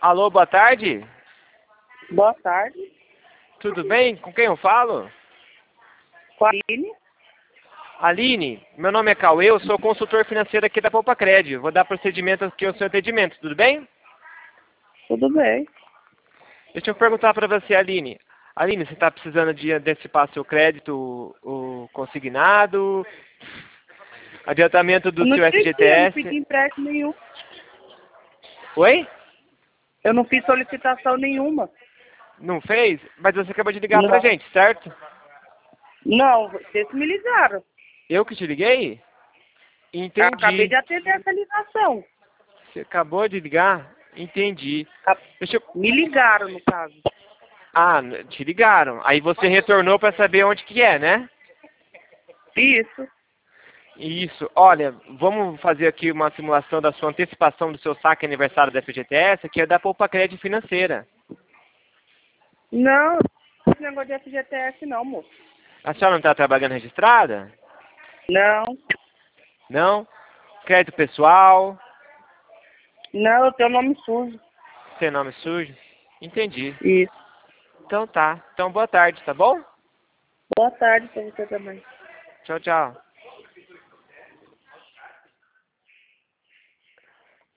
Alô, boa tarde. Boa tarde. Tudo bem? Com quem eu falo? Com a Aline. Aline, meu nome é Cauê, eu sou consultor financeiro aqui da Poupa Crédito. Vou dar procedimento aqui ao seu atendimento, tudo bem? Tudo bem. Deixa eu perguntar para você, Aline. Aline, você está precisando de antecipar seu crédito, o consignado, adiantamento do Eu não seu entendi, eu não FGTS? pedi empréstimo nenhum. Oi? Eu não fiz solicitação nenhuma. Não fez? Mas você acabou de ligar pra Não. gente, certo? Não, vocês me ligaram. Eu que te liguei? Eu acabei Entendi. de atender essa ligação. Você acabou de ligar? Entendi. Deixa eu... Me ligaram, no caso. Ah, te ligaram. Aí você retornou para saber onde que é, né? Isso. Isso. Olha, vamos fazer aqui uma simulação da sua antecipação do seu saque aniversário da FGTS, que é da Poupa Crédito Financeira. Não, esse negócio de FGTS não, moço. A senhora não está trabalhando registrada? Não. Não? Crédito pessoal? Não, eu tenho nome sujo. Sem nome sujo? Entendi. Isso. Então tá. Então boa tarde, tá bom? Boa tarde pra você também. Tchau, tchau.